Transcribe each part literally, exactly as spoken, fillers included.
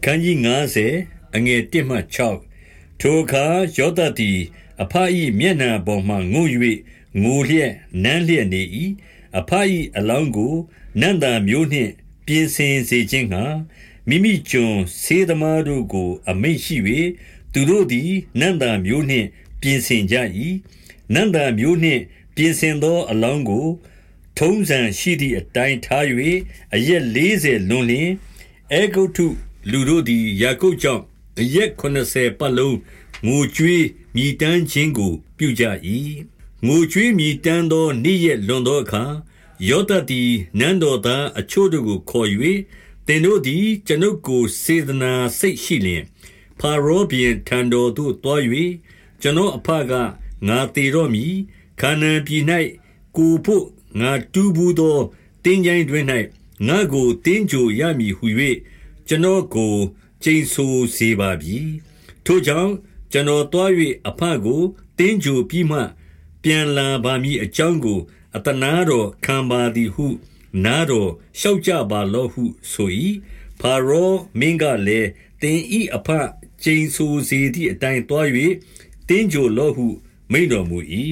ခန်းကြီး90အငယ်1မှ6ထိုအခါယောသသည်အဖ၏မျက်နှာပေါ်မှငုံ၍ငိုလျက်နမ်းလျက်နေ၏အဖ၏အလောင်းကိုနန္တာမျိုးနှင့်ပြင်ဆင်စေခြင်းငှာမိမိကျွန်ဆေးသမားတို့ကိုအမိန့်ရှိ၍သူတို့သည်နန္တာမျိုးနှင့်ပြင်ဆင်ကြ၏နန္တာမျိုးနှင့်ပြင်ဆင်သောအလောင်းကိုထုံးစံရှိသည့်အတိုင်းထား၍အရက်လေးဆယ်လွန်လျင်အေဂုတ်ထုလူတို့သည်ယာကုပ်ကြောင့်အရက်ခုနစ်ဆယ်ပတ်လုံးငိုကြွေးမြည်တမ်းခြင်းကိုပြုကြ၏ငိုကြွေးမြည်တမ်းသောနေ့ရက်လွန်သောအခါယောသသည်နန်းတော်သားအချို့တို့ကိုခေါ်၍သင်တို့သည်ကျွန်ုပ်ကိုစေတနာစိတ်ရှိလျင်ဖာရောဘုရင်ထံတော်သို့တွား၍ကျွန်တော်အဖကငါတည်တော့မည်ခါနာန်ပြည်၌ကိုဖို့ငါတူးဘူးသောတင်းကြိုင်းတွင်၌ငါကိုတင်းကြိုရမည်ဟု၍ကျွန်တော်ကိုကျိန်ဆိုစေပါပြီထိုကြောင့်ကျွန်တော်တွား၍အဖကိုတင်းကြိုပြီးမှပြန်လာပါမည်အကြောင်းကိုအတနာတော်ခံပါသည်ဟုနားတော်လျှောက်ကြပါလော့ဟုဆို၏ဖာရောမင်းကလည်းတင်ဤအဖကျိန်ဆိုစေသည့်အတိုင်းတွား၍တင်းကြိုလော့ဟုမိန့်တော်မူ၏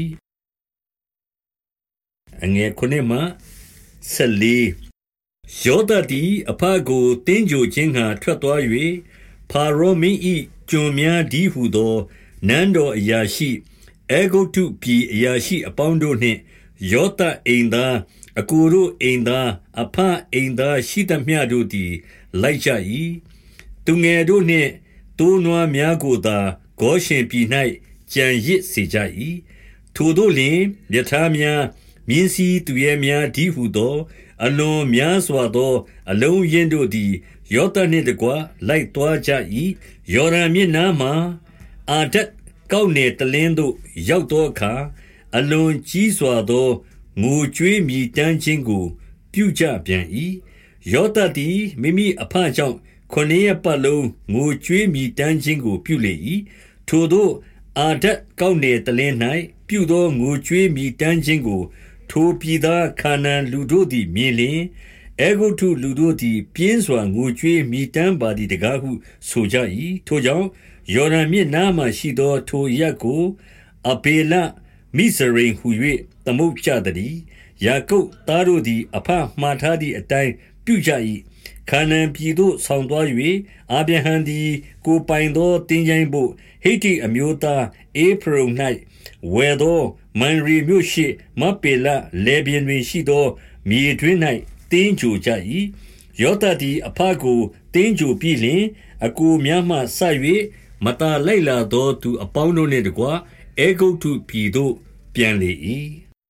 အငယ်ခုနှစ်မှဆယ်လေးယောသသည်အဖကိုတင်းကြိုခြင်းငှာထွက်သွား၍ဖာရောမင်း၏ကျွန်များဒီဟုသောနန်းတော်အရာရှိအေဂုတ်ထုပြည်အရာရှိအပေါင်းတို့နှင့်ယောသအိမ်သားအကိုတို့အိမ်သားအဖအိမ်သားရှိသမျှတို့သည်လိုက်ကြ၏သူငယ်တို့နှင့်တိုးနွားများကိုသာဂေါရှင်ပြည်၌ကြံရစ်စေကြ၏ထိုတို့လျှင်ယထာများမြင်းစည်းသူရဲများဒီဟုသောအလွန်များစွာသောအလုံးရင်းတို့သည်ယောသနှင့်တကွလိုက်သွားကြ၏ယော်ဒန်မြစ်နားမှအာဒတ်ကောက်နယ်တလင်းသို့ရောက်သောအခါအလွန်ကြီးစွာသောငိုကြွေးမြည်တမ်းခြင်းကိုပြုကြပြန်၏ယောသသည်မိမိအဖကြောင့်ခொနည်းပတ်လုံးငိုကြွေးမြည်တမ်းခြင်းကိုပြုလေ၏ထိုသို့အာဒတ်ကောက်နယ်တလင်း၌ပြုသောငိုကြွေးမြည်တမ်းခြင်းကိုထိုပြည်သားခါနာန်လူတို့သည်မြင်လျင်အေဂုတ်ထုလူတို့သည်ပြင်းစွာငိုကြွေးမြည်တမ်းပါသည်တကားဟုဆိုကြ၏ထိုကြောင့်ယော်ဒန်မြစ်နားမှရှိသောထိုရပ်ကိုအဘေလမိဇရိမ်ဟု၍သမုတ်ကြသည်ယာကုပ်သားတို့သည်အဖမှားထားသည့်အတိုင်းပြုကြ၏ခါနာန်ပြည်သို့ဆောင်သွား၍အာဗြဟံသည်ကိုပိုင်သောတင်းကြိုင်းဘို့ဟိတ္တိအမျိုးသားအေဖရုံ၌ဝယ်သောမန်ရီမြို့ရှိမပေလလေဘင်တွင်ရှိသောမြေတွင်၌တင်းကြိုကြ၏ယောသသည်အဖကိုတင်းကြိုပြီးလျှင်အကိုများမှဆ၍မတာလိုက်လာသောသူအပေါင်းတို့နှင့်တကွအေဂုတ်ထုပြည်သို့ပြန်လေ၏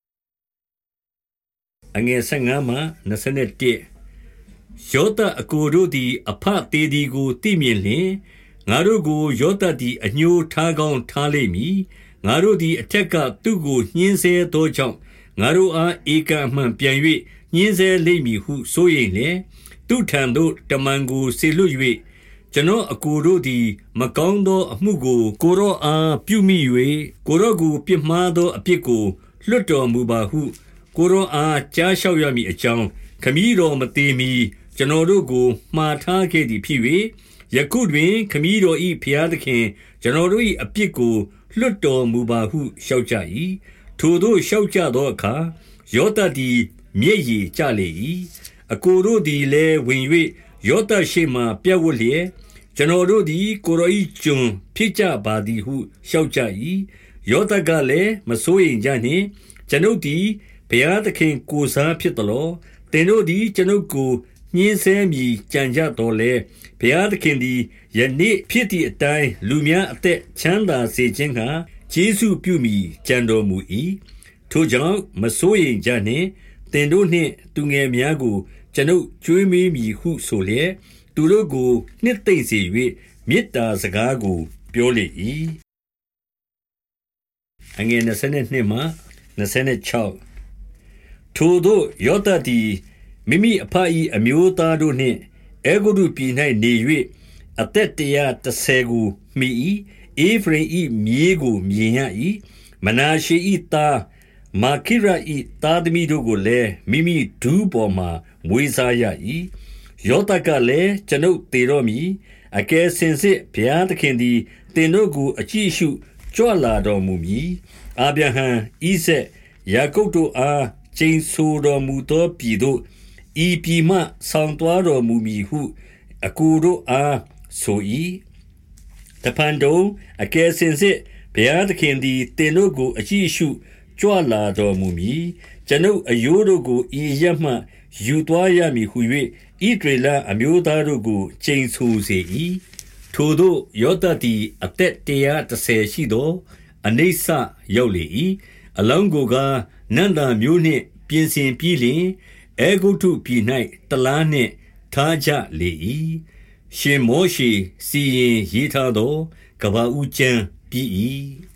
အငယ်ဆယ်ငါးမှနှစ်ဆယ်တစ်ယောသအကိုတို့သည်အဖသေးသည်ကိုသိမြင်လျှင်ငါတို့ကိုယောသသည်အညှိုးထားကောင်းထားလိမ့်မည်ငါတို့သည်အထက်ကသူ့ကိုညှင်းဆဲသောကြောင့်ငါတို့အားဧကန်မှန်ပြန်၍ညှင်းဆဲလိမ့်မည်ဟုဆိုရင်လေသူထံသို့တမန်ကိုဆေလွတ်၍ကျွန်တော်အကိုတို့သည်မကောင်းသောအမှုကိုကိုရောအားပြုမိ၍ကိုရောကိုပြစ်မှားသောအပြစ်ကိုလွတ်တော်မူပါဟုကိုရောအားကြားလျှောက်ရမည်အကြောင်းခမည်းတော်မသေးမီကျွန်တော်တို့ကိုမှားထားခဲ့သည်ဖြစ်၍ယခုတွင်ခမည်းတော်၏ဘုရားသခင်ကျွန်တော်တို့၏အပြစ်ကိုလွတ်တော်မူပါဟုလျှောက်ကြ၏ထိုသို့လျှောက်ကြသောအခါယောသသည်မျက်ရည်ကျလေ၏အကိုတို့သည်လည်းဝင်၍ယောသရှိမှပြတ်ဝတ်လျက်ကျွန်တော်တို့သည်ကိုရော၏ကျွန်ဖြစ်ကြပါသည်ဟုလျှောက်ကြ၏ယောသကလည်းမစိုးရိမ်ကြနှင့်ကျွန်ုပ်သည်ဘုရားသခင်ကိုစားဖြစ်တော်လောသင်တို့သည်ကျွန်ုပ်ကိုညှင်းဆဲမည်ကြံကြတော်လဲဘုရားသခင်သည်ယနေ့ဖြစ်သည့်အတိုင်းလူများအသက်ချမ်းသာစေခြင်းဟာကျေးဇူးပြုမိကြံတော်မူ၏ထိုကြောင့်မစိုးရိမ်ကြနှင့်သင်တို့နှင့်သူငယ်များကိုကျွန်ုပ်ကြွေးမေးမည်ဟုဆိုလျက်သူတို့ကိုနှစ်သိမ့်စေ၍မေတ္တာစကားကိုပြောလေ၏အငယ်၂၂မှ၂၆ထိုသို့ယောသသည်မိမိအဖ၏အမျိုးသားတို့နှင့်အေဂုတုပြည်၌နေ၍အသက်တရာတစ်ဆယ်ကိုမိ၏ဧဖရိမ်၏မြေးကိုမြင်ရ၏မနာရှေ၏သားမာခိရ၏သားသမီးတို့ကိုလည်းမိမိဒူးပေါ်မှမွေးစားရ၏ယောသကလည်းကျွန်ုပ်သေတော့မည်အကယ်စင်စစ်ဘုရားသခင်သည်တင်တို့ကိုအကြည့်ရှုကြွလာတော်မူမည်အာဗြဟံဣဇက်ယာကုပ်တို့အားကျိန်ဆိုတော်မူသောပြည်သို့ဤပြည်မှဆောင်သွားတော်မူမည်ဟုအကိုတို့အားဆို၏တဖန်တုံအကယ်စင်စစ်ဘုရားသခင်သည်တင်တို့ကိုအကြည့်ရှုကြွလာတော်မူမည်ကျွန်ုပ်အယိုးတို့ကိုဤရက်မှယူသွားရမည်ဟု၍ဣဒရေလအမျိုးသားတို့ကိုကျိန်ဆိုစေ၏ထိုတို့ယောသသည်အသက်တရာတစ်ဆယ်ရှိသောအနိစ္စရောက်လေ၏အလောင်းကိုကနန္တာမျိုးနှင့်ပြင်ဆင်ပြီးလျှင်အေဂုတုပြည်၌တလားနှင့်ထားကြလေ၏ရှင်မောရှေစီရင်ရေးထားသောကဘာဦးကျမ်းပြီး၏